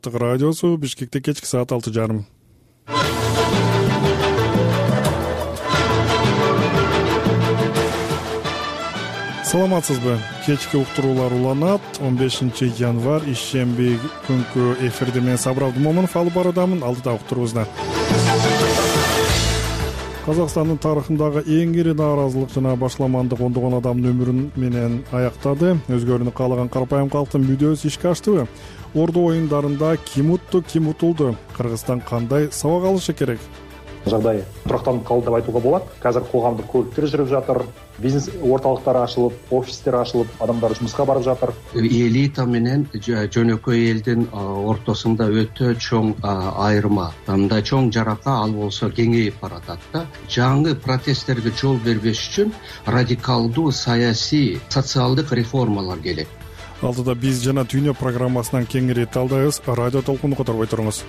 Азаттык радиосу Бишкекте кечки саат 6:30. Саламатсызбы? Кечки уктуруулар уланат. 15 январь ишемби күнкү эфирде мен Сабыр Абдумомунов алып баруудамын. Алдыда уктуруубузда. Казакстандын тарыхындагы эң ири нааразылык жана башламандык ондогон адамдын өмүрүн менен аяктады. Өзгөрүүнү каалаган карапайым калктын мүдөөсү ишке аштыбы? Орду оюндарында ким утту, ким утулду? Кыргызстан кандай сабак алышы керек? Жагдай турактанып калды деп айтууга болот. Азыр коомдук көлүктөр жүрүп жатыр, бизнес орталыктары ачылып, офистер ачылып, адамдар жумушка барып жатыр. Элита менен жөнөкөй элдин ортосунда өтө чоң айырма, мындай чоң жарака ал болсо кеңейип баратат да. Жаңы протесттерге жол бербеш үчүн радикалдуу саясий, социалдык реформалар керек. Алдыда биз жана Дүйнө программасынан кеңири талдайбыз. Радио толкунду которбой туруңуз.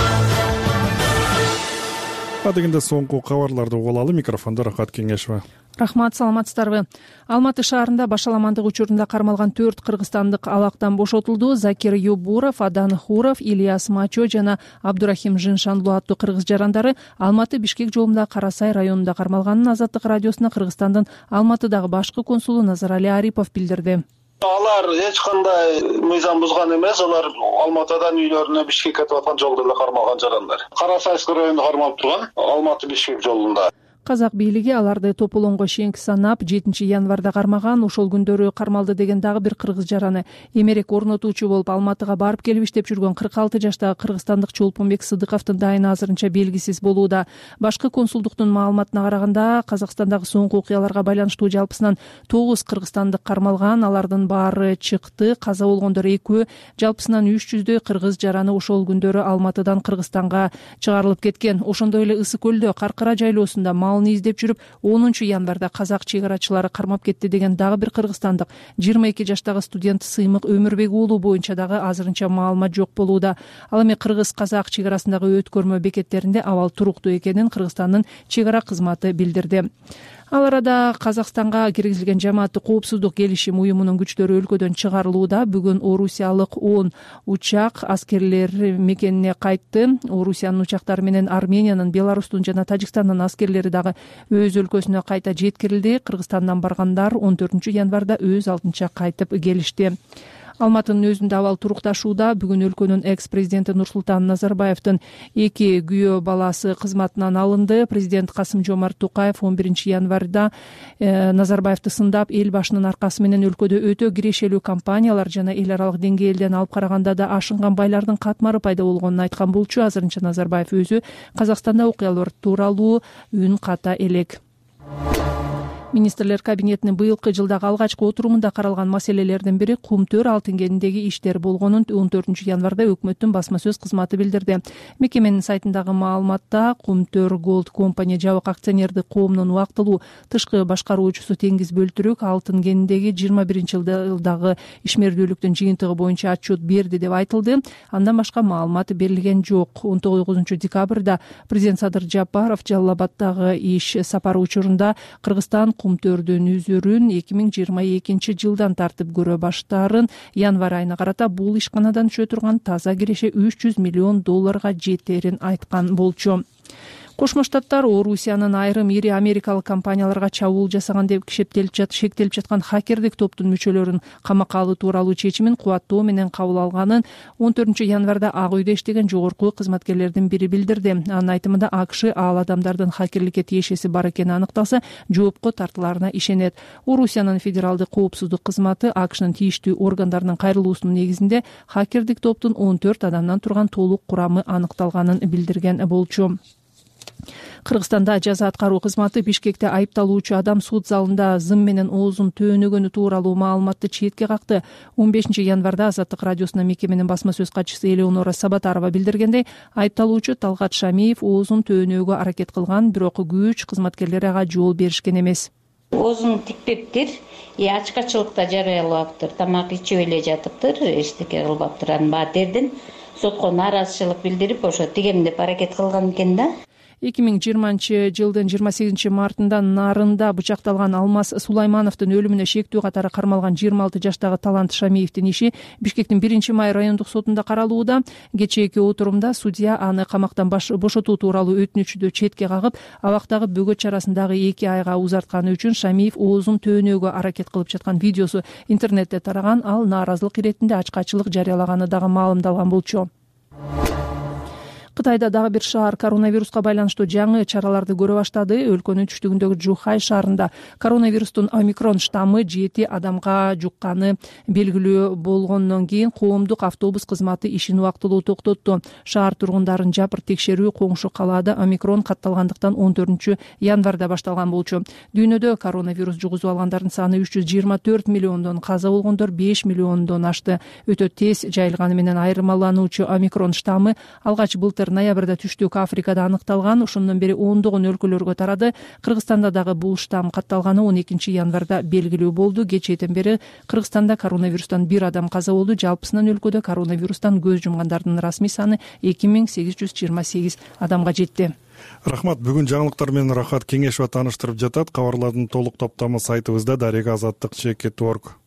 Адегенде соңку кабарларды угулалы. Микрофондо Рахат Кеңешева. Рахмат, саламатсыздарбы? Алматы шаарында башаламандык учурунда кармалган 4 кыргызстандык алактан бошотулду. Закир Юбуров, Адан Хуров, Ильяс Мачо жана Абдурахим Жиншанлуу аттуу кыргыз жарандары Алматы Бишкек жолунда Карасай районунда кармалганын Азаттык радиосуна Кыргызстандын Алматыдагы башкы консулу Назарали Арипов билдирди. Алар эч кандай мыйзам бузган эмес, алар Алматыдан үйлөрүнө Бишкекке кетип аткан жолдо эле кармалган жарандар. Карасайский районунда кармалып турган Алматы Бишкек жолунда. Казак бийлиги аларды тополоңго чейинки санап 7 январда кармаган. Ошол күндөрү кармалды деген дагы бир кыргыз жараны эмерек орнотуучу болуп Алматыга барып келип иштеп жүргөн 46 жаштагы кыргызстандык Чолпонбек Сыдыковдун дайыны азырынча белгисиз болууда. Башкы консулдуктун маалыматына караганда, Казакстандагы соңку окуяларга байланыштуу жалпысынан 9 кыргызстандык кармалган. Алардын баары чыкты, каза болгондор 2, жалпысынан 300дөй кыргыз жараны ошол күндөрү Алматыдан Кыргызстанга чыгарылып кеткен. Ошондой эле Ысык көлдө Каркара жайлоосунда издеп жүрүп 10 январда казак чек-арачылары кармап кетти деген дагы бир кыргызстандык 22 жаштагы студент Сыймык Өмүрбек уулу боюнча дагы азырынча маалымат жок болууда. Ал эми кыргыз-казак чек арасындагы өткөрмө бекеттеринде абал туруктуу экенин Кыргызстандын чек ара кызматы билдирди. Ал арада Казакстанга киргизилген жамааттык коопсуздук келишим уюмунун күчтөрү өлкөдөн чыгарылууда. Бүгүн Орусиялык 10 учак аскерлер мекенине кайтты. Орусиянын учактары менен Армениянын, Беларустун жана Тажикстандын аскерлери дагы өз өлкөсүнө кайта жеткирилди. Кыргызстандан баргандар 14 январда өз алдынча кайтып келишти. Алматынын өзүндө абал турукташууда. Бүгүн өлкөнүн экс-президенти Нурсултан Назарбаевдин 2 күйөө баласы кызматынан алынды. Президент Касым-Жомарт Токаев 11 январда Назарбаевди сындап, эл башынын аркасы менен өлкөдө өтө кирешелүү компаниялар жана эл аралык деңгээлден алып караганда да ашынган байлардын катмары пайда болгонун айткан болчу. Азырынча Назарбаев өзү Казакстанда окуялар тууралуу үн ката элек. Министрлер кабинетинин быйылкы жылдагы алгачкы отурумунда каралган маселелердин бири Кумтөр алтын кениндеги иштер болгонун 14 январда өкмөттүн басма сөз кызматы билдирди. Мекеменин сайтындагы маалыматта Кумтөр Gold Company жабык акционердик коомунун убактылуу тышкы башкаруучусу Теңиз Бөлтүрүк алтын кениндеги 21-жылдагы ишмердүүлүктүн жыйынтыгы боюнча отчет берди деп айтылды. Андан башка маалымат берилген жок. 19 декабрда президент Садыр Жапаров Жалал-Абаддагы иш сапары учурунда Кыргызстан Кумтөрдүн үзүрүн 2022 жылдан тартып көрө баштаарын январь айына карата бул ишканадан түшө турган таза киреше $300 миллион жетерин айткан болчу. Кошмо Штаттар Орусиянын айрым ири америкалык компанияларга чабуул жасаган деп шектелип жаткан хакердик топтун мүчөлөрүн камакка алуу тууралуу чечимин кубаттоо менен кабыл алганын 14 январда Ак үйдө иштеген жогорку кызматкерлердин бири билдирди. Анын айтымында АКШ ал адамдардын хакерликке тиешеси бар экени аныкталса, жоопко тартыларына ишенет. Орусиянын федералдык коопсуздук кызматы АКШнын тийиштүү органдарынын кайрылуусунун негизинде хакердик топтун 14 адамдан турган толук курамы аныкталганын билдирген болчу. Кыргызстанда жаза аткаруу кызматы Бишкекте айыпталуучу адам суд залында зым менен оозун төөнөгөнү тууралуу маалыматты четке какты. 15 январда Азаттык радиосуна мекеменин басма сөз катчысы Элеонора Сабатарова билдиргендей, айыпталуучу Талгат Шамиев оозун төөнөөгө аракет кылган, бирок күч кызматкерлери ага жол беришкен эмес. Оозун тикпептир, ачкачылыкта жарыялаптыр, тамак ичип эле жатыптыр, эчтеке кылбаптыр. Анын баардердин сотко нааразычылык билдирип, ошо тигем деп аракет кылган экен да. 2020-жылдын 28-мартында Нарында бычакталган Алмаз Сулаймановдун өлүмүнө шектүү катары кармалган 26 жаштагы Талант Шамиевдин иши Бишкектин 1-май райондук сотунда каралууда. Кечээки отурумда судья аны камактан бошотуу тууралуу өтүнүчүдү четке кагып, абактагы бөгөт чарасындагы 2 айга узартканы үчүн Шамиев оозун төөнөөгө аракет кылып жаткан видеосу интернетте тараган. Ал нааразылык иретинде ачкачылык жарыялаганы дагы маалымдалган болчу. Кытайда дагы бир шаар коронавируска байланыштуу жаңы чараларды көрө баштады. Өлкөнүн түштүгүндөгү Жухай шаарында коронавирустун омикрон штаммы 7 адамга жукканы белгилүү болгондон кийин коомдук автобус кызматы ишин убактылуу токтотту. Шаар тургундарын жапыр текшерүү коңшу калаада омикрон катталгандыктан 14-январда башталган болчу. Дүйнөдө коронавирус жугузуп алгандардын саны 324 миллиондон, каза болгондор 5 миллиондон ашты. Өтө тез жайылганы менен айырмалануучу омикрон штаммы алгач былтыр ноябрда түштүк Африкада аныкталган. Ошондон бери ондогон өлкөлөргө тарады. Кыргызстанда дагы бул штамм катталганы 12-январда белгилүү болду. Кечээден бери Кыргызстанда коронавирустан 1 адам каза болду. Жалпысынан өлкөдө коронавирустан көз жумгандардын расмий саны 2828 адамга жетти. Рахмат. Бүгүн жаңылыктар менен Рахат Кеңешова тааныштырып жатат. Кабарлардын толук топтамы сайтыбызда darega-azаттык.org.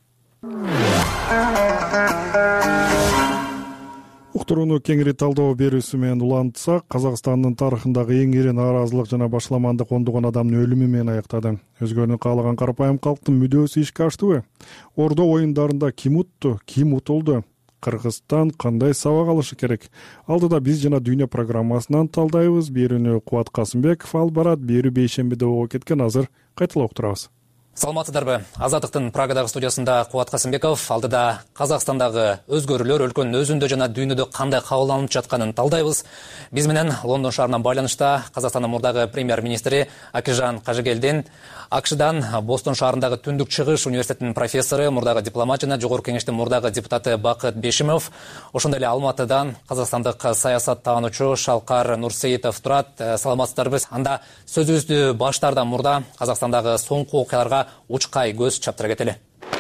Уктурууну кеңири талдоо берүүсү менен улантсак, Казакстандын тарыхындагы эң ири нааразылык жана башаламандык ондогон адамдын өлүмү менен аяктады. Өзгөрүүнү каалаган карапайым калктын мүдөөсү ишке аштыбы? Ордо оюндарында ким утту, ким утулду? Кыргызстан кандай сабак алышы керек? Алдыда биз жана дүйнө программасынан талдайбыз. Берүүнү Кубат Касымбеков алып барат. Берүү бейшембиде болуп кеткен. Азыр кайталап уктурабыз. Саламатсыздарбы? Азаттыктын Прагадагы студиясында Кубат Касымбеков. Алдыда Казакстандагы өзгөрүүлөр өлкөнүн өзүндө жана дүйнөдө кандай кабыл алынып жатканын талдайбыз. Биз менен Лондон шаарынан байланышта Казакстандын мурдагы премьер-министри Акижан Кажыгелдин, АКШдан Бостон шаарындагы Түндүк Чыгыш университетинин профессору, мурдагы дипломат жана Жогорку кеңештин мурдагы депутаты Бакыт Бешимов, ошондой эле Алматыдан казакстандык саясат таануучу Шалкар Нурсеитов турат. Саламатсыздарбы? Анда сөзүбүздү баштаардан мурда Казакстандагы соңку окуяларга учкай көз чаптыра кетели.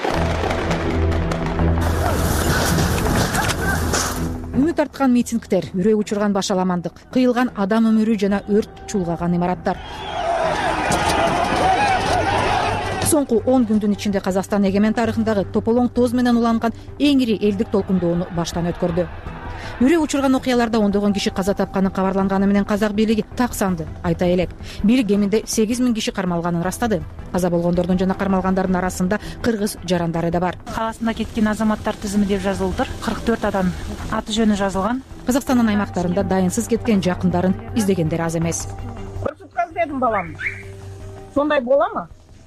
Үмүт арткан митингдер, үрөй учурган башаламандык, кыйылган адам өмүрү жана өрт чуулгаган имараттар. Соңку 10 күндүн ичинде Казакстан эгемен тарыхындагы тополоң тоз менен уланган эң ири элдик толкундоону баштан өткөрдү. Үрөй учурган окуяларда ондогон киши каза тапканы кабарланганы менен казак бийлиги так санды айта элек. Бийлик кеминде 8000 киши кармалганын ырастады. Каза болгондордун жана кармалгандардын арасында кыргыз жарандары да бар. Каласында кеткен азаматтар тизими деп жазылыптыр. 44 адам аты жөнү жазылган. Казакстандын аймактарында дайынсыз кеткен жакындарын издегендер аз эмес. Бир сутка издедим баламды. Сондай боламы?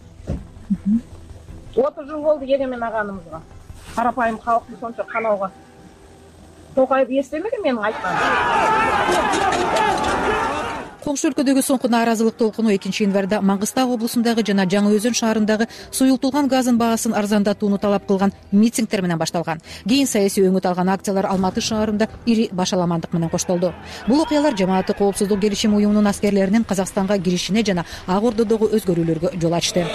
30 жыл болду эгемен аганымызга. Карапайым калкты сончо канауга. Токаев эстемеди менин айтканымды. Коңшу өлкөдөгү соңку нааразылык толкуну 2-январда Маңгыстау облусундагы жана Жаңы Өзөн шаарындагы суюлтулган газын баасын арзандатууну талап кылган митингдер менен башталган. Кийин саясий өңүт алган акциялар Алматы шаарында ири башаламандык менен коштолду. Бул окуялар жамааттык коопсуздук келишим уюмунун аскерлеринин Казакстанга киришине жана Ак Ордодогу өзгөрүүлөргө жол ачты.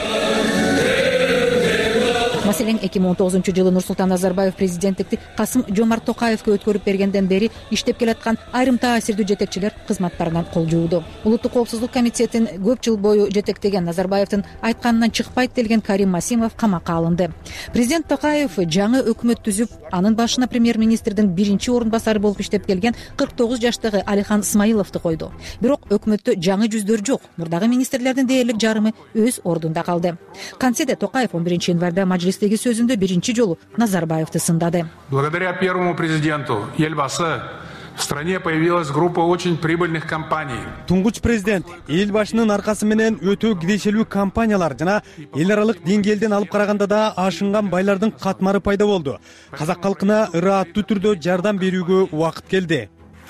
Маселен, 2019-жылы Нурсултан Назарбаев президенттикти Касым-Жомарт Токаевке өткөрүп бергенден бери иштеп келаткан айрым таасирдүү жетекчилер кызматтарынан кол жууду. Улуттук коопсуздук комитетин көп жыл бою жетектеген Назарбаевдин айтканынан чыкпайт делген Карим Масимов камакка алынды. Президент Токаев жаңы өкмөт түзүп, анын башына премьер-министрдин биринчи орун басары болуп иштеп келген 49 жаштагы Алихан Исмаиловду койду. Бирок өкмөттө жаңы жүздөр жок. Мурдагы министрлердин дээрлик жарымы өз ордунда калды. Кантсе да Токаев 11-январда мажлистеги сөзүндө биринчи жолу Назарбаевду сындады. Благодаря первому президенту Елбасы в стране появилась группа очень прибыльных компаний. Туңгуч президент элбашынын аркасы менен өтө кирешелүү компаниялар жана эл аралык деңгээлден алып караганда да ашынган байлардын катмары пайда болду. Казак калкына ырааттуу түрдө жардам берүүгө убакыт келди.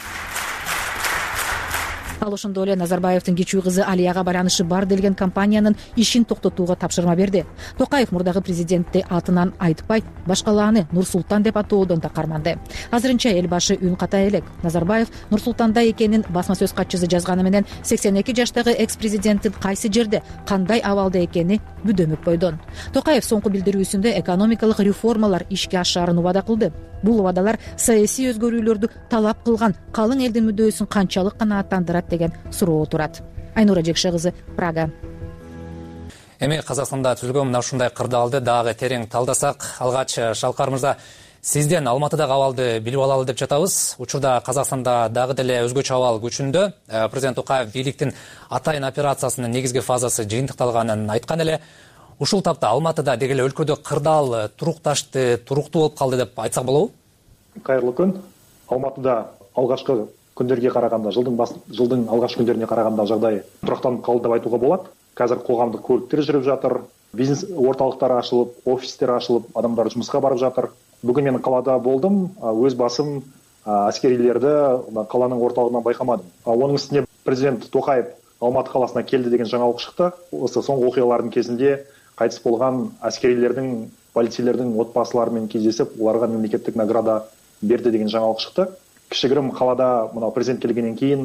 Ал ошондой эле Назарбаевдин кичүү кызы Алияга байланышы бар делген компаниянын ишин токтотууга тапшырма берди. Токаев мурдагы президентти атынан айтпай, башкалааны Нурсултан деп атоодон да карманды. Азырынча эл башы үн ката элек. Назарбаев Нурсултанда экенин басма сөз катчысы жазганы менен 82 жаштагы экс-президенттин кайсы жерде, кандай абалда экени бүдөмөк бойдон. Токаев соңку билдирүүсүндө экономикалык реформалар ишке ашаарын убада кылды. Бул убадалар саясий өзгөрүүлөрдү талап кылган калың элдин мүдөөсүн канчалык канааттандырат деген суроо турат. Айнура Жекше кызы, Прага. Эми Казакстанда түзүлгөн мына ушундай кырдаалды дагы терең талдасак, алгач Шалкар мырза, сизден Алматыдагы абалды билип алалы деп жатабыз. Учурда Казакстанда дагы деле өзгөчө абал күчүндө. Президент Токаев бийликтин атайын операциясынын негизги фазасы жыйынтыкталганын айткан эле. Ушул тапта Алматыда деги эле өлкөдө кырдаал турукташты, туруктуу болуп калды деп айтсак болобу? Кайырлуу күн. Алматыда алгачкы күндөргө караганда, жылдын алгачкы күндөрүнө караганда жагдай туруктанып калды деп айтууга болот. Қазір қоғамдық көліктер жүріп жатыр, бизнес орталықтары ашылып, офистер ашылып, адамдар жұмысқа барып жатыр. Бүгін мен қалада болдым, өз басым әскерилерді қаланың орталығынан байқамадым. Оның үстіне президент Тоқаев Алматы қаласына келді деген жаңалық шықты. Осы соңғы оқиғалардың кезінде қайтыс болған әскерилердің, полицейлердің отбасыларымен кездесіп, оларға мемлекеттік награда берді деген жаңалық шықты. Кішігірім қалада президент келгеннен кейін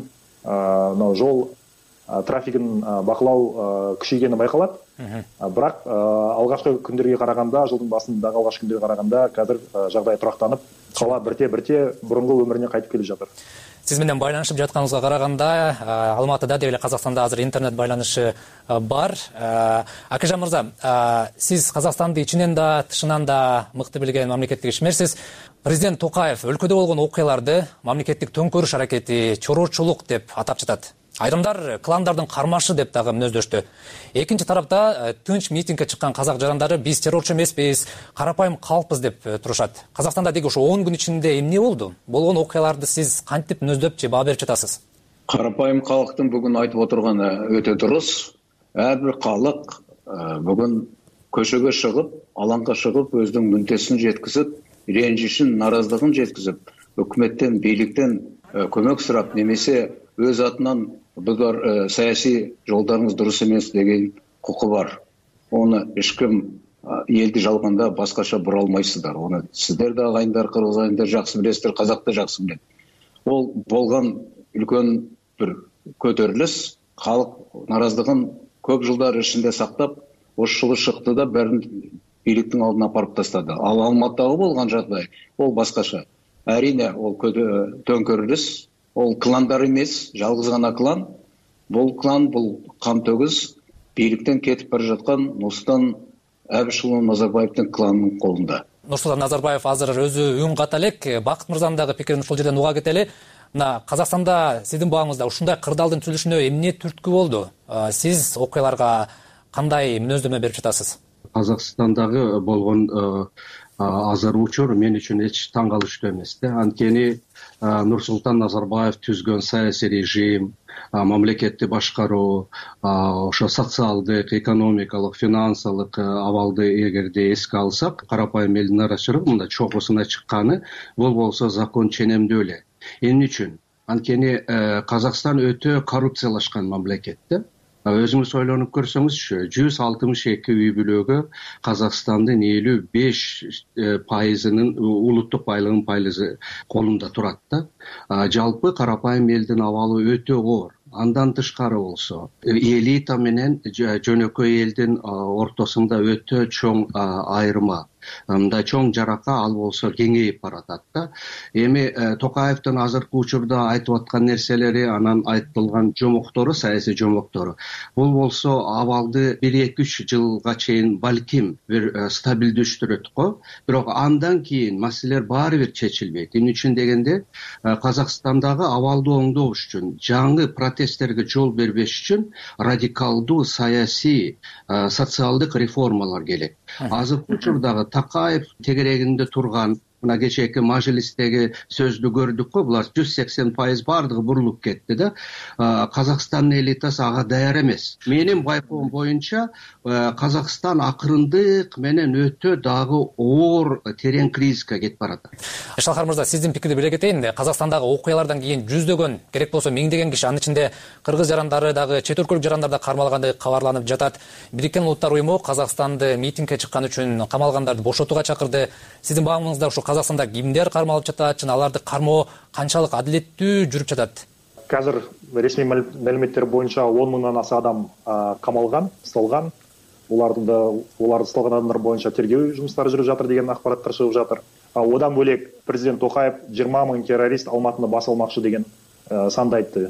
жол трафигін бақылау күшейгені байқалады. Бірақ алғашқы күндерге қарағанда, жылдың басындағы алғашқы күндерге қарағанда қазір жағдай тұрақтанып, қала бірте-бірте бұрынғы өміріне қайтып келіп жатыр. Сиз менен байланышып жатканыңызга караганда, Алматыда деле Казакстанда азыр интернет байланышы бар. Акежан мырза, сиз Казакстанды ичинен да, тышынан да мыкты билген мамлекеттик ишмерсиз. Президент Токаев өлкөдө болгон окуяларды мамлекеттик төңкөрүш аракети, чорочулук деп атап жатат. Айрымдар кландардын кармашы деп дагы мүнөздөштү. Экинчи тарапта тынч митингге чыккан казак жарандары биз террорчу эмеспиз, карапайым калкпыз деп турушат. Казакстанда деги ошо 10 күн ичинде эмне болду? Болгон окуяларды сиз кантип мүнөздөп же баа берип жатасыз? Карапайым калктын бүгүн айтып отурганы өтө дурус. Ар бир калк бүгүн көчөгө чыгып, алаңга чыгып, өзүнүн мүнөтүн жеткизип, ренжишин, наразылыгын жеткизип, өкмөттөн, бийликтен көмөк сурап, немесе өз атынан бұлар саяси жолдарыңыз дұрыс емес деген құқы бар. Оны ешкім елді жалғанда басқаша бұра алмайсыздар. Оны сіздер де ағайындар, қырғыз ағайындар жақсы білесіздер, қазақ та жақсы біледі. Ол болған үлкен бір көтеріліс, халық наразылығын көп жылдар ішінде сақтап, осы жылы шықты да бәрін биліктің алдына апарып тастады. Ал Алматыдағы болған жағдай ол басқаша. Әрине ол төңкеріліс, ол кландар емес, жалғыз ғана клан. Бұл клан, бұл қантөгіс биліктен кетіп бара жатқан Нұрсұлтан Әбішұлы Назарбаевтың кланының қолында. Нұрсұлтан Назарбаев азыр өзі үн ката элек. Бақыт мырзанын дагы пикирин ушул жерден уга кетели. Мына Казакстанда сиздин багыңызда ушундай кырдаалдын түзүлүшүнө эмне түрткү болду? Сиз окуяларга кандай мүнөздөмө берип жатасыз? Казакстандагы болгон азыр учур мен үчүн эч таң калыштуу эмес да. Анткени Нурсултан Назарбаев түзгөн саясий режим, мамлекетти башкаруу, ошо социалдык, экономикалык, финансылык абалды эгерде эске алсак, карапайым элдин арачылыгында чогусуна чыкканы, бул болсо закон ченемдүү эле. Эмне үчүн? Анткени Казакстан өтө коррупциялашкан мамлекет да. Өзүңүз ойлонуп көрсөңүзчү, 162 үй бүлөгө Казакстандын 55%-нын улуттук байлыгынын пайызы колунда турат да. Жалпы карапайым элдин абалы өтө оор. Андан тышкары болсо, элита менен жөнөкөй элдин ортосунда өтө чоң айырма. Мындай чоң жарака ал болсо кеңейип баратат да. Эми Токаевдин азыркы учурда айтып аткан нерселери, анан айтылган жомоктору, саясий жомоктору. Бул болсо абалды 1-2-3 жылга чейин балким бир стабилдештирет го. Бирок андан кийин маселелер баары бир чечилбейт. Эмне үчүн дегенде, Казакстандагы абалды оңдош үчүн, жаңы протесттерге жол бербеш үчүн радикалдуу саясий, социалдык реформалар керек. Азыркы учурдагы Такаев тегерегинде турган, мына кечээки мажлистеги сөздү көрдүк го, булар 180% бардыгы бурулуп кетти да. Казакстандын элитасы ага даяр эмес. Менин байкоом боюнча, Казакстан акырындык менен өтө дагы оор терең кризиске кетип барат. Шалкар мырза, сиздин пикирди биле кетейин. Казакстандагы окуялардан кийин жүздөгөн, керек болсо миңдеген киши, анын ичинде кыргыз жарандары дагы, чет өлкөлүк жарандар да кармалгандай кабарланып жатат. Бириккен Улуттар уюму Казакстанды митингге чыккан үчүн камалгандарды бошотууга чакырды. Сиздин багыңызда ушу Казакстанда кимдер кармалып жатат, жана аларды кармоо канчалык адилеттүү жүрүп жатат? Қазір ресми мәліметтер бойынша 10 мыңнан аса адам қамалған, ұсталған. Оларды ұсталған адамдар бойынша тергеу жұмыстары жүріп жатыр деген ақпараттар шығып жатыр. Одан бөлек президент Токаев 20 мың террорист Алматыны бас алмақшы деген санды айтты.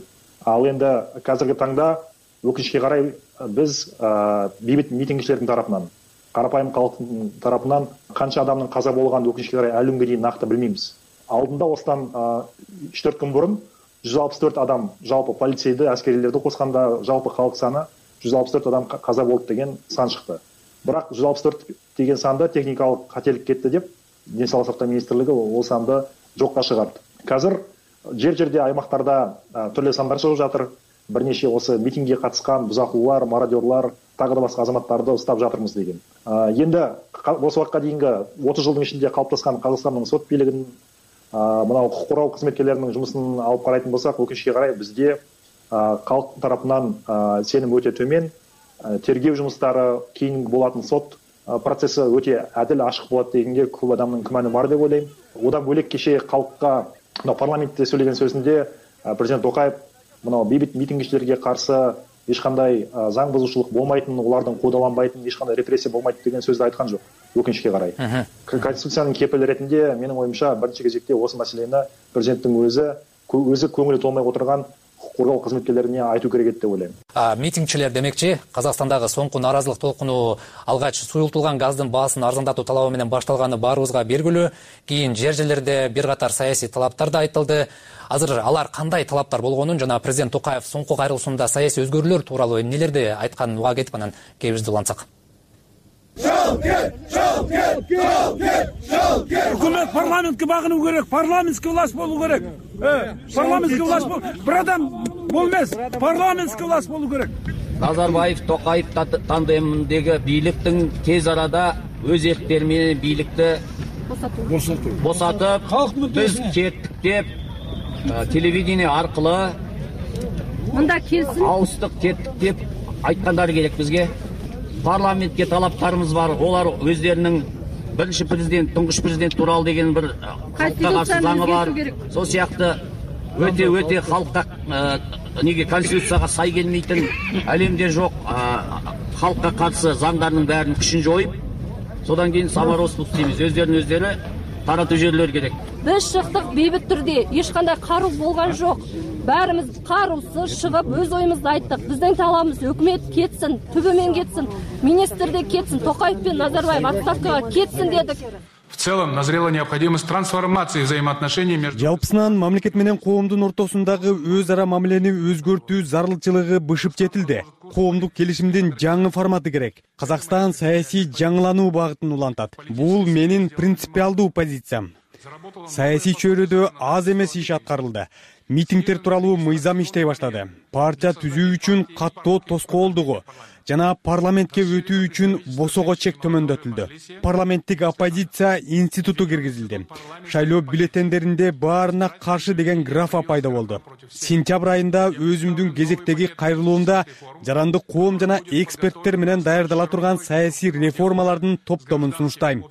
Ал енді қазіргі таңда өкінішке қарай біз бейбіт митингшілердің тарапынан, қарапайым халықтың тарапынан қанша адамның қаза болғанын өкінішке қарай әлі күнге дейін нақты білмейміз. Алдында осыдан 3-4 күн бұрын 164 адам, жалпы полицейді, әскерилерді қосқанда жалпы халық саны 164 адам қаза болды деген сан шықты. Бірақ 164 деген санды техникалық қателік кетті деп денсаулық сақтау министрлігі ол санды жоққа шығарды. Қазір жер-жерде аймақтарда түрлі сандар шығып жатыр. Бірнеше осы митингге қатысқан бұзақылар, мародерлар, тағы да басқа азаматтарды ұстап жатырмыз деген. Енді осы уақытқа дейінгі 30 жылдың ішінде қалыптасқан Қазақстанның сот билігін, мынау құқық қорғау қызметкерлерінің жұмысын алып қарайтын болсақ, өкінішке қарай бізде халық тарапынан сенім өте төмен, тергеу жұмыстары, кейін болатын сот процесі өте әділ, ашық болады дегенге көп адамның күмәні бар деп ойлаймын. Одан бөлек кеше халыққа парламентте сөйлеген сөзінде президент Тоқаев мынау бейбіт митингшілерге қарсы ешқандай заң бұзушылық болмайтын, олардың қудаланбайтын, ешқандай репрессия болмайды деген сөзді айтқан жоқ, өкінішке қарай. Конституцияның кепілі ретінде менің ойымша бірінші кезекте осы мәселені президенттің өзі көңілі толмай отырған құқық қорғау қызметкерлеріне айту керек еді деп ойлаймын. Митингшілер демекчи, Қазақстандағы соңғы наразылық толқыны алгач сұйылтылған газдың бағасын арзандату талабы менен башталганы баарыбызга белгилүү. Кийин жер-жерлерде бир катар саясий талаптар да айтылды. Азыр алар кандай талаптар болгонун жана президент Токаев соңку кайрылышында саясий өзгөрүүлөр тууралуу эмнелерди айтканын уга кетип анан кебизди улантсак. Үкімет парламентке бағыну керек, парламентский власть болу керек. Парламентский власть болу, бір адам болмес, парламентский власть болу керек. Назарбаев Токаев тандеміндегі бийликтин тез арада өз ерктерімен бийликти босатып, біз кеттік деп телевидение арқылы ауыстық кеттік деп айткандары керек бізге. Парламентке талаптарымыз бар. Олар өздерінің бірінші президент, тұңғыш президент туралы деген бір халыққа қарсы заңы бар. Сол сияқты өте халыққа неге конституцияға сай келмейтін, әлемде жоқ халыққа қарсы заңдарының бәрін күшін жойып, содан кейін самороспуск дейміз. Өздері тарату жерлер керек. Біз шықтық бейбіт түрде, ешқандай қару болған жоқ. Бәріміз қарусыз шығып, өз ойымызды айттық. Біздің талабымыз өкімет кетсін, түбімен кетсін, министр де кетсін, Тоқаев пен Назарбаев отставкаға кетсін дедік. В целом назрела необходимость трансформации взаимоотношений между... Жалпысынан мамлекет менен коомдун ортосундагы өз ара мамилени өзгөртүү зарылчылыгы бышып жетилди. Коомдук келишимдин жаңы форматы керек. Казакстан саясий жаңылануу багытын улантат. Бул менин принципиалдуу позициям. Саясий чөйрөдө аз эмес иш аткарылды. Митингдер тууралуу мыйзам иштей баштады. Партия түзүү үчүн каттоо тоскоолдугу жана парламентке өтүү үчүн босого чек төмөндөтүлдү. Парламенттик оппозиция институту киргизилди. Шайлоо бюллетендеринде баарына каршы деген графа пайда болду. Сентябрь айында өзүмдүн кезектеги кайрылуумда жарандык коом жана эксперттер менен даярдала турган саясий реформалардын топтомун сунуштайм.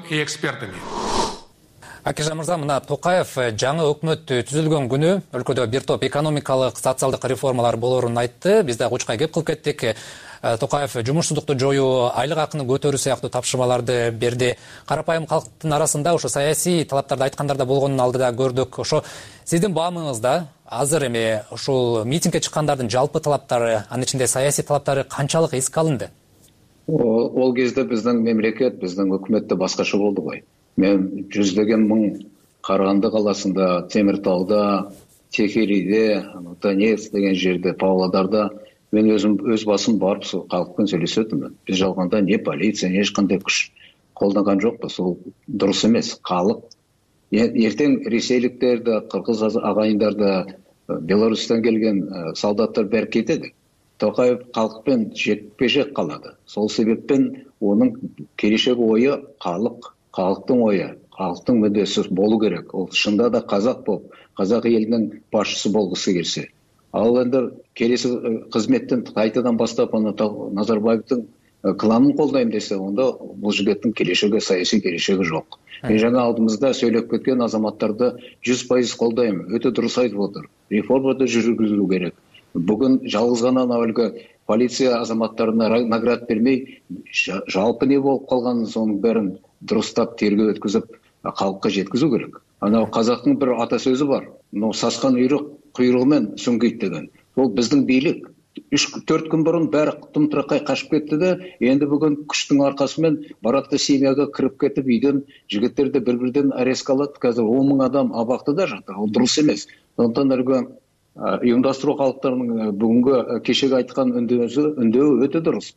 Акежан мырза, мына Токаев жаңы өкмөт түзүлгөн күнү өлкөдө бир топ экономикалык, социалдык реформалар болорун айтты. Биз да учкай кеп кылып кеттик. Токаев жумушсуздукту жоюу, айлык акыны көтөрүү сыяктуу тапшырмаларды берди. Карапайым калктын арасында ошо саясий талаптарды айткандар да болгонун алдыда көрдүк. Ошо сиздин баамыңызда азыр эми ушул митингге чыккандардын жалпы талаптары, анын ичинде саясий талаптары канчалык эске алынды? Ол кезде биздин мемлекет, биздин өкмөттө башкача болду ғой. Мен жүздеген мың Қарағанды қаласында, Теміртауда, Текелиде, Донецк деген жерде, Павлодарда мен өз басым барып халықпен сөйлесетінмін. Біз жалғанда не полиция, не ешқандай күш қолданған жоқпыз. Ол дұрыс емес. Халық ертең ресейліктерді, қырғыз ағайындарды, Беларусьтан келген солдаттар бәрі кетеді. Тоқаев халықпен жекпе-жек қалады. Сол себеппен оның келешек ойы халықтың ойы, халықтың мүддесі болу керек. Ол шында да қазақ болып, қазақ елінің басшысы болғысы келсе. Ал енді келесі қызметтен қайтадан бастап Назарбаевтың кланын қолдаймын десе, онда бұл жігіттің келешегі, саяси келешегі жоқ. Мен жаңа алдымызда сөйлеп кеткен азаматтарды 100% қолдаймын. Өте дұрыс айтып отыр. Реформада жүргізілу керек. Бүгін жалғыз ғана әлгі полиция азаматтарына наград бермей, жалпы не болып қалғанын соның бәрін дұрыстап тергеу өткізіп, халыққа жеткізу керек. Анау қазақтың бір ата сөзі бар. Сасқан үйрек құйрығымен сүңгиді деген. ол біздің билік. 3-4 күн бұрын бәрі тым-тырақай қашып кетті де, енді бүгін күштің арқасымен баракта семьяға кіріп кетіп, үйден жігіттерді бір-бірден арест алады. Қазір 10 мың адам абақтыда жатыр. Ол дұрыс емес. Сондықтан әлгі ұйымдастыру халықтарының бүгінгі кешегі айтқан үндеуі өте дұрыс.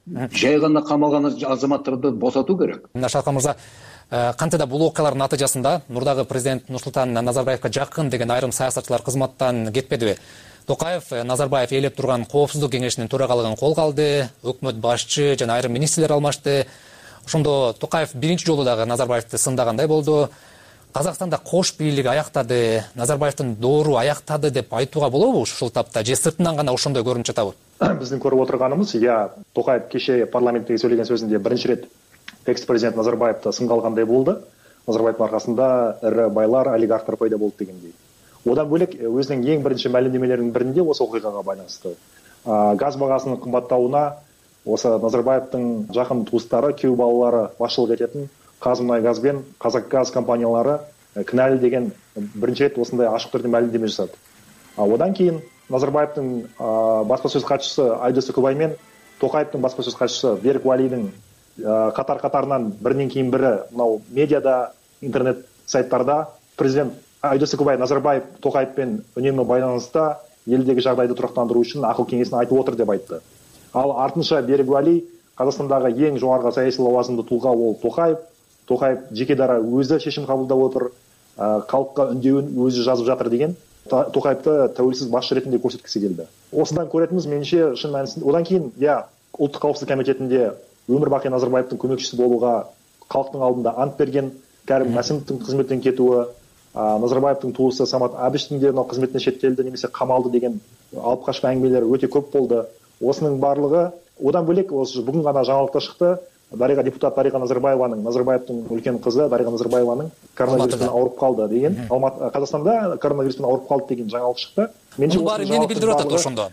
Жай ғана қамалған азаматтарды босату керек. Шалқар мырза, қантеда бұл оқиғалардың натыйжасында Нұрдағы президент Нұрсұлтан Назарбаевқа жақын деген айрым саясатшылар қызматтан кетпеді. Тоқаев Назарбаев елеп тұрған қауіпсіздік кеңесінің төрағалығын қолға алды, өкмөт басшы және айрым министрлер алмашты. Ошондо Тоқаев биринчи жолу дагы Назарбаевты сындагандай болду. Қазақстанда кош бийлик аяктады, Назарбаевтың доору аяктады деп айтууга болобу ушул тапта? Же сыртынан гана ошондой көрүнүп жатабы? Биздин көрүп отурганыбыз, Тоқаев кеше парламентте сөйлеген сөзүндө биринчи рет экс-президент Назарбаевты сынга алгандай болду. Назарбаевтың аркасында ірі байлар, олигархтар пайда болду дегендей. Одан бөлек өзінің ең бірінші мәлімдемелерінің бірінде осы оқиғаға байланысты. Газ бағасының қымбаттауына осы Назарбаевтың жақын туыстары, күйеу балалары басшылық ететін Қазмұнайгаз бен Қазақгаз компаниялары кінәлі деген бірінші рет осындай ашық түрде мәлімдеме жасады. Одан кейін Назарбаевтың баспасөз хатшысы Айдос Үкібай мен Тоқаевтың баспасөз хатшысы Берік Уәлидің қатар-қатарынан бірінен кейін бірі мынау медиада, интернет сайттарда президент Айдос Үкібай Назарбаев Тоқаевпен үнемі байланыста елдегі жағдайды тұрақтандыру үшін ақыл кеңесін айтып отыр деп айтты. Ал артынша Берік Уәли Қазақстандағы ең жоғарғы саяси лауазымды тұлға ол Тоқаев. Тоқаев жеке дара өзі шешім қабылдап отыр, халыққа үндеуін өзі жазып жатыр деген Тоқаевты тәуелсіз басшы ретінде көрсеткісі келді. Осыдан көретініміз меніңше шын мәнісінде. Одан кейін, ұлттық қауіпсіздік комитетінде өмір бақи Назарбаевтың көмекшісі болуға халықтың алдында ант берген, Кәрім Мәсімовтің қызметтен кетуі, Назарбаевтың туысы Самат Әбіштің де қызметіне шеттелді немесе қамалды деген алып қашпа әңгімелер өте көп болды. Осының барлығы, одан бөлек осы бүгін ғана жаңалықта шықты, депутат Дариға Назарбаеваның, Назарбаевтың үлкен қызы Дариға Назарбаеваның коронавируспен ауырып қалды деген, Қазақстанда коронавируспен ауырып қалды деген жаңалық шықты. Бұл бары нені білдіріп отыр ошондо?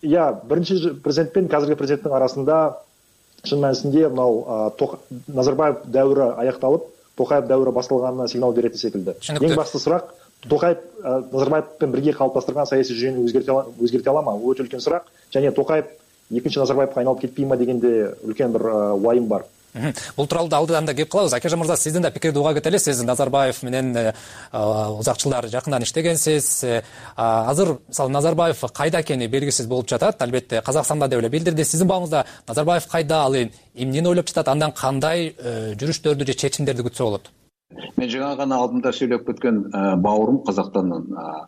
Бірінші президент пен қазіргі президенттің арасында шын мәнісінде мынау Назарбаев дәуірі аяқталып, Тоқаев дәуірі басталғанына сигнал беретін секілді. Ең басты сұрақ, Тоқаев Назарбаевпен бірге қалыптастырған саяси жүйені өзгерте ала ма? Өте үлкен сұрақ. Және Тоқаев екінші Назарбаевқа айналып кетпей ма дегенде үлкен бір уайым бар. Бұл туралы да алдыдан да кеп калабыз. Акежан мырза, сиздин да пикирди уга кетели. Сиз Назарбаев менен узак жылдар жакындан иштегенсиз. Азыр мисалы Назарбаев кайда экени белгисиз болуп жатат. Албетте Казакстанда деп эле билдирди. Сиздин багыңызда Назарбаев кайда, ал эмнени ойлоп жатат, андан кандай жүрүштөрдү же чечимдерди күтсө болот? Мен жаңа ғана алдында сөйлеп кеткен бауырым Қазақстаннан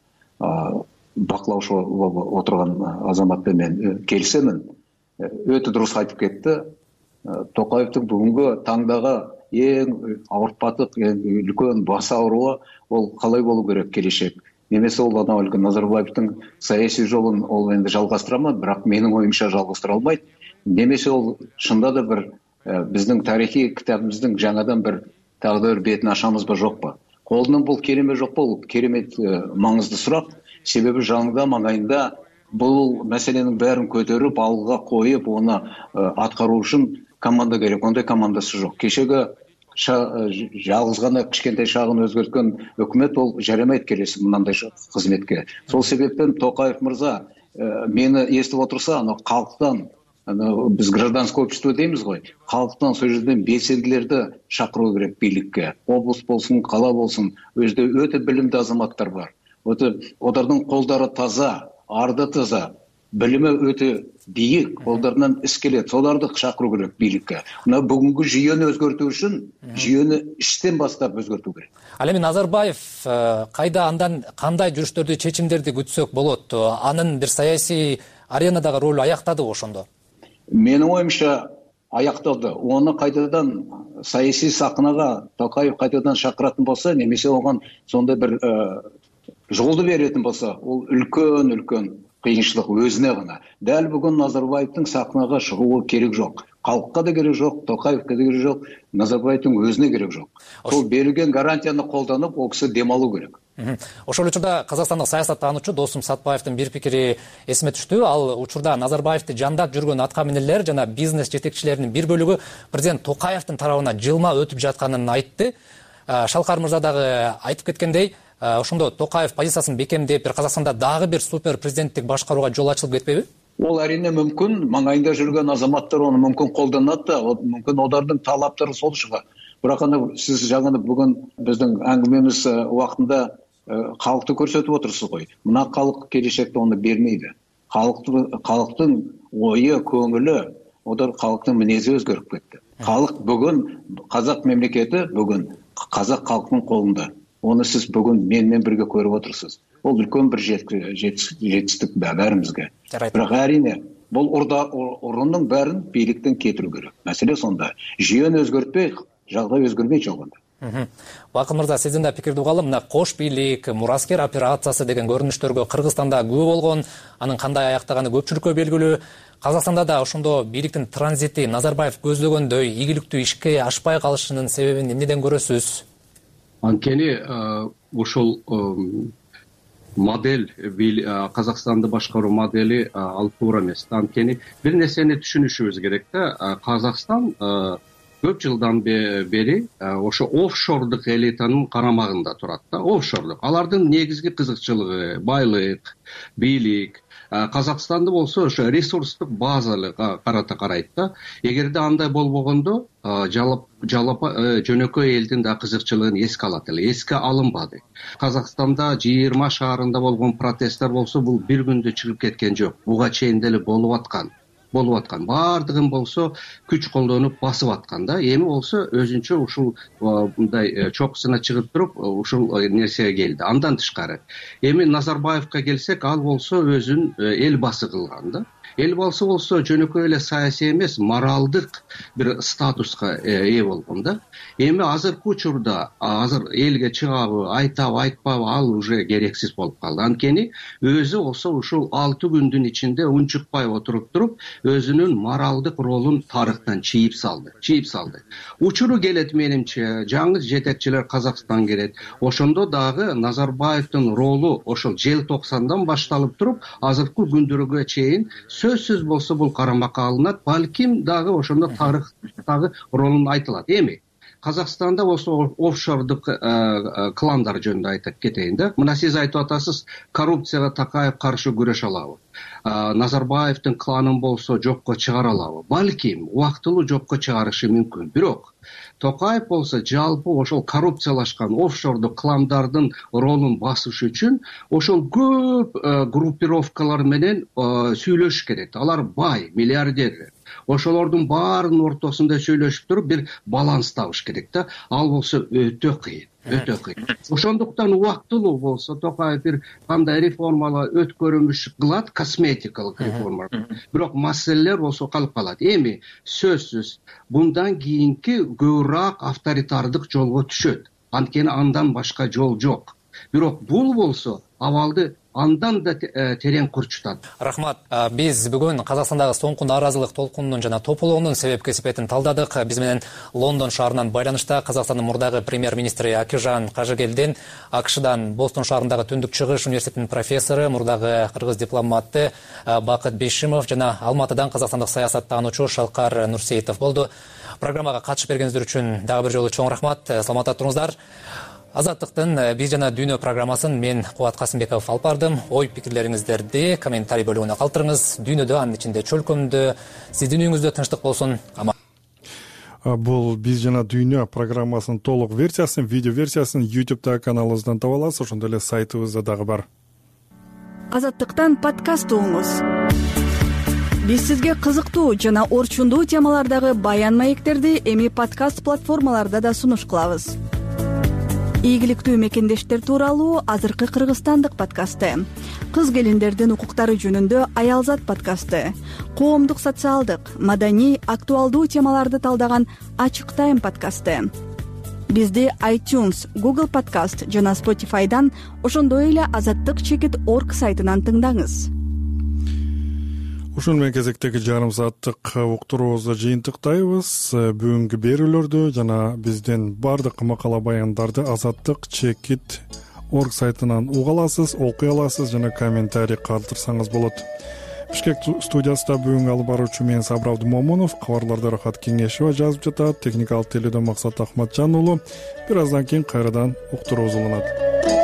бақылаушы отырған азаматпен мен келісемін. Өте дұрыс айтып кетті. Тоқаевтың бүгінгі таңдағы ең ауыртпалық, үлкен бас ауруы ол қалай болу керек келешек. Немесе ол анау Назарбаевтың саяси жолын ол енді жалғастыра ма, бірақ менің ойымша жалғастыра алмайды. Немесе ол шында да бір біздің тарихи кітабымыздың жаңадан бір тағдыр бетін ашамыз ба жоқ па? Қолынан бұл керемет жоқ па? Ол керемет маңызды сұрақ. Себебі жанында маңайында бұл мәселенің бәрін көтеріп, алға қойып, оны атқару үшін команда керек. Ондай командасы жоқ. Кешегі жалғыз ғана кішкентай шағын өзгерткен үкімет ол жарамайды келесі мынандай қызметке. Сол себептен Тоқаев мырза мені естіп отырса, халықтан, біз гражданское общество дейміз ғой, халықтан сол жерден белсенділерді шақыру керек билікке. Облыс болсын, қала болсын, өзде өте білімді азаматтар бар. Олардың қолдары таза, арды таза, білімі өте биік, қолдарынан іс келеді. Соларды шақыру керек билікке. Мына бүгінгі жүйені өзгерту үшін, жүйені іштен бастап өзгерту керек. Ал эми Назарбаев кайда, андан кандай жүрүштөрдү, чечимдерди күтсөк болот? Анын бир саясий аренадагы ролу аяктады ошондо? Менің ойымша аяқталды. Оны қайтадан саяси сахнаға Тоқаев қайтадан шақыратын болса, немесе оған сондай бір жолды беретін болса, ол үлкен қиыншылық өзіне ғана. Дәл бүгін Назарбаевтың сахнаға шығуы керек жоқ. Халыққа да керек жоқ, Тоқаевқа да керек жоқ, Назарбаевтың өзіне керек жоқ. Сол берілген гарантияны қолданып, ол кісі демалу керек. Ошол учурда Казакстандык саясаттануучу Досум Сатпаевдин бир пикири эсиме түштү. Ал учурда Назарбаевди жандап жүргөн атка минерлер жана бизнес жетекчилеринин бир бөлүгү президент Тоқаевдин тарабына жылма өтүп жатканын айтты. Шалкар мырза дагы айтып кеткендей, ошондо Токаев позициясын бекемдеп, бир Казакстанда дагы бир супер президенттик башкарууга жол ачылып кетпейби? Ол әрине мүмкін, маңайында жүрген азаматтар оны мүмкін қолданады да, мүмкін олардың талаптары сол шығар. Бірақ сіз жаңа бүгін біздің әңгімеміз уақытында халықты көрсетіп отырсыз ғой. Мына халық келешекте оны бермейді. Халықтың ойы, көңілі, одар халықтың мінезі өзгеріп кетті. Халық бүгін, қазақ мемлекеті бүгін қазақ халқының қолында. Оны сіз бүгін менімен бірге көріп отырсыз. Ол үлкен бір жетістік бәрімізге. Бірақ әрине, бұл ұрынның бәрін биліктен кетіру керек. Мәселе сонда. Жүйені өзгертпей, жағдай өзгермей жоғында. Бақыт мырза, сіздің да пикирди угалы, мына кош бийлик, мураскер операциясы деген көрүнүштөргө Кыргызстанда күбө болгон, анын кандай аяктаганы көпчүлүккө белгилүү. Казакстанда да ошондо бийликтин транзити Назарбаев көздөгөндөй ийгиликтүү ишке ашпай калышынын себебин эмнеден көрөсүз? Анткени ушул модель, Казакстанды башкаруу модели ал туура эмес. Анткени бир нерсени түшүнүшүбүз керек да, Казакстан көп жылдан бери ошо офшордук элитанын карамагында турат да, офшордук. Алардын негизги кызыкчылыгы байлык, бийлик. Казакстанды болсо ошо ресурстук базалык карата карайт да. Эгерде андай болбогондо, жөнөкөй элдин да кызыкчылыгын эске алат эле, эске алынбады. Казакстанда 20 шаарында болгон протесттер болсо, бул бир күндө чыгып кеткен жок. Буга чейин деле болуп аткан. Бардыгын болсо күч колдонуп басып аткан да. Эми болсо өзүнчө ушул мындай чокусуна чыгып туруп ушул нерсеге келди. Андан тышкары эми Назарбаевка келсек, ал болсо өзүн эл басы кылган да. Эл басы болсо жөнөкөй эле саясий эмес, моралдык бир статуска ээ болгон да. Эми азыркы учурда азыр элге чыгабы, айтабы, айтпабы, ал уже керексиз болуп калды. Анткени өзү болсо ушул 6 күндүн ичинде унчукпай отуруп туруп өзүнүн моралдык ролун тарыхтан чийип салды. Учуру келет менимче, жаңы жетекчилер Казакстан келет. Ошондо дагы Назарбаевдин ролу ошол желтоқсандан башталып туруп, азыркы күндөргө чейин сөзсүз болсо бул карамакка алынат. Балким дагы ошондо тарыхтагы ролун айтылат. Эми Казакстанда болсо офшордук кландар жөнүндө айтып кетейин да. Мына сиз айтып атасыз, коррупцияга Токаев каршы күрөш алабы? Назарбаевдин кланын болсо жокко чыгара алабы? Балким убактылуу жокко чыгарышы мүмкүн. Бирок Токаев болсо жалпы ошол коррупциялашкан офшордук кландардын ролун басыш үчүн ошол көп группировкалар менен сүйлөшүш керек. Алар бай, миллиардер. Ошолордун баарынын ортосунда сүйлөшүп туруп бир баланс табыш керек да. Ал болсо өтө кыйын. Ошондуктан убактылуу болсо Токаев бир кандай реформалар өткөрүмүш кылат, косметикалык реформа. Бирок маселелер болсо калып калат. Эми сөзсүз bundan кийинки көбүрөөк авторитардык жолго түшөт. Анткени андан башка жол жок. Бирок бул болсо абалды андан да терең курчутат. Рахмат. Биз бүгүн Казакстандагы соңку нааразылык толкунунун жана тополоонун себеп кесипетин талдадык. Биз менен Лондон шаарынан байланышта Казакстандын мурдагы премьер-министри Акижан Кажыгелдин, АКШдан Бостон шаарындагы Түндүк Чыгыш университетинин профессору, мурдагы кыргыз дипломаты Бакыт Бейшимов жана Алматыдан казакстандык саясаттануучу Шалкар Нурсеитов болду. Программага катышып бергениңиздер үчүн дагы бир жолу чоң рахмат. Саламатта туруңуздар. Азаттыктын биз жана дүйнө программасын мен Кубат Касымбеков алып бардым. Ой пикирлериңиздерди комментарий бөлүгүнө калтырыңыз. Дүйнөдө, анын ичинде чөлкөмдө, сиздин үйүңүздө тынчтык болсун. Бул биз жана дүйнө программасынын толук версиясын, видео версиясын YouTube каналыбыздан таба аласыз. Ошондой эле сайтыбызда дагы бар. Азаттыктан подкаст угуңуз. Биз сизге кызыктуу жана орчундуу темалардагы баян маектерди эми подкаст платформаларда да сунуш кылабыз. Ийгиликтүү мекендештер тууралуу азыркы Кыргызстандык подкасты, кыз келиндердин укуктары жөнүндө Аялзат подкасты, коомдук социалдык, маданий, актуалдуу темаларды талдаган Ачык Тайм подкасты. Бизди iTunes, Google Podcast жана Spotify'дан, ошондой эле azattik.org сайтынан тыңдаңыз. Ушун менен кезектеги жарым сааттык уктуруубузду жыйынтыктайбыз. Бүгүнкү берүүлөрдү жана биздин бардык макала баяндарды azattik.org сайтынан уга аласыз, окуй аласыз жана комментарий калтырсаңыз болот. Бишкек студиясында бүгүн алып баруучу мен Сабыр Абдымомунов, кабарларды Рахат Кеңешева жазып жатат, техникалык теледен Максат Ахматжан уулу. Бир аздан кийин кайрадан уктуруубуз уланат.